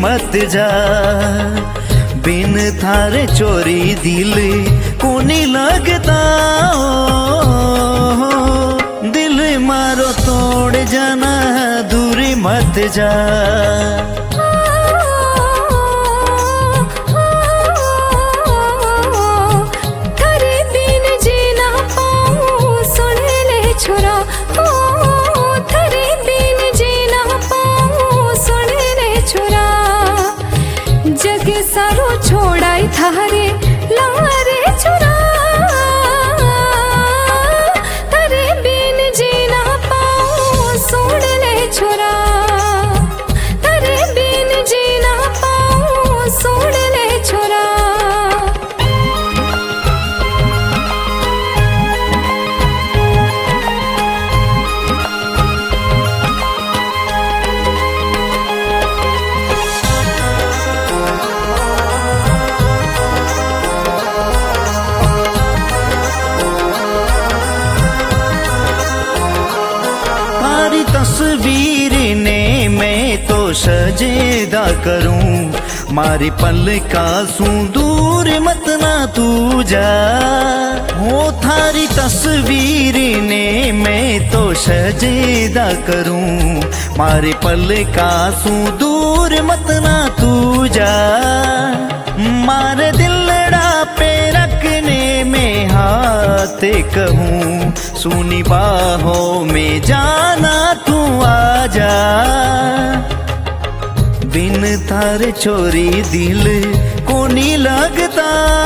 मत जा। बिन थारे चोरी दिल को नहीं लगता, दिल मारो तोड़ जाना दूरी मत जा। थारे बिन जीना पाऊं सुन ले छोरा, थारे बिन जीना पाऊं सुन ले छोरा। जग सारो छोड़ाई थारे लारे छोरा, थारे बिन जीना पाऊं सुन ले छोरा, थारे बिन जीना पाऊं सुन ले छोरा। तस्वीर ने मैं तो सजेदा करूं, मारे पल का सू दूर मत ना तू जा। हो थारी तस्वीर ने मैं तो सजेदा करूं, मारे पल का सू दूर मत ना तू जा। मारे दिलड़ा पे रखने में हाथ कहूँ, सुनी बाहों में जाना तू आजा। बिन थारे चोरी दिल को नहीं लगता,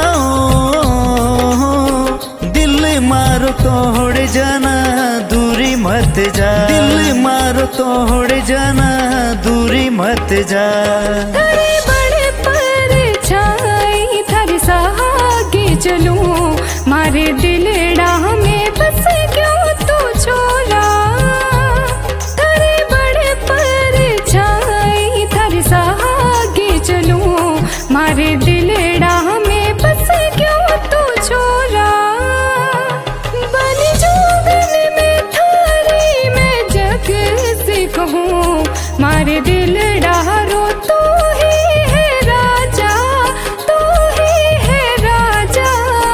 दिल मारो तोड़ जाना दूरी मत जा। दिल मारो तोड़ जाना दूरी मत जा। थारे बड़े पर छाई थारे सहागे चलूं, मारे दिलड़ा में बस क्यों तू छोला। थारे बड़े पर छाई थारे सहागे चलूं, मारे दिलड़ा में बस क्यों तू छोला। बन जोगन में थारी मैं जग से कहूँ, मारे दिलड़ा रो तू ही है राजा, तू ही है राजा।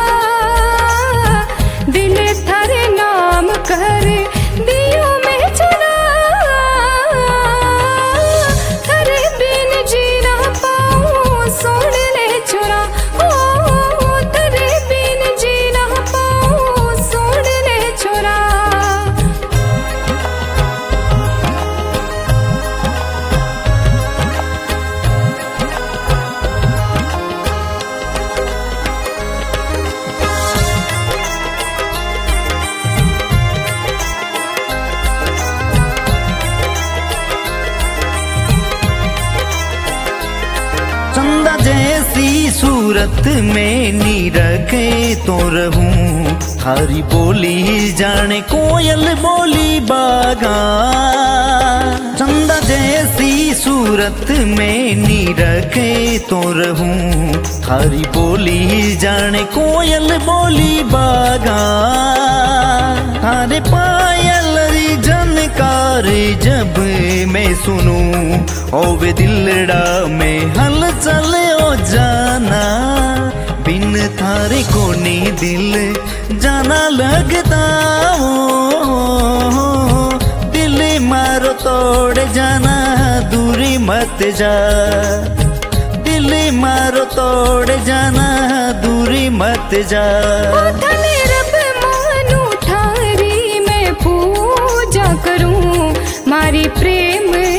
दिल थारे नाम कर दियो मैं चुरा, थारे बिन जीना पाऊं सुन ले छोरा, थारे बिन जीना पाऊं सुन ले छोरा। चंदा जैसी सूरत में नी रखे तो रहूं, थारी बोली जाने कोयल बोली बागा। चंदा जैसी सूरत में नी रखे तो रहूं, थारी बोली जाने कोयल बोली बागा। थारे पायल जनकार जब मैं सुनूं, ओवे दिलड़ा में हलचल हो जाना। बिन थारे कोनी दिल जाना लगता, दिल मारो तोड़ जाना दूरी मत जा। दिल मारो तोड़ जाना दूरी मत जा। थारे रब मानू थारी मैं पूजा करूं, मारी प्रेम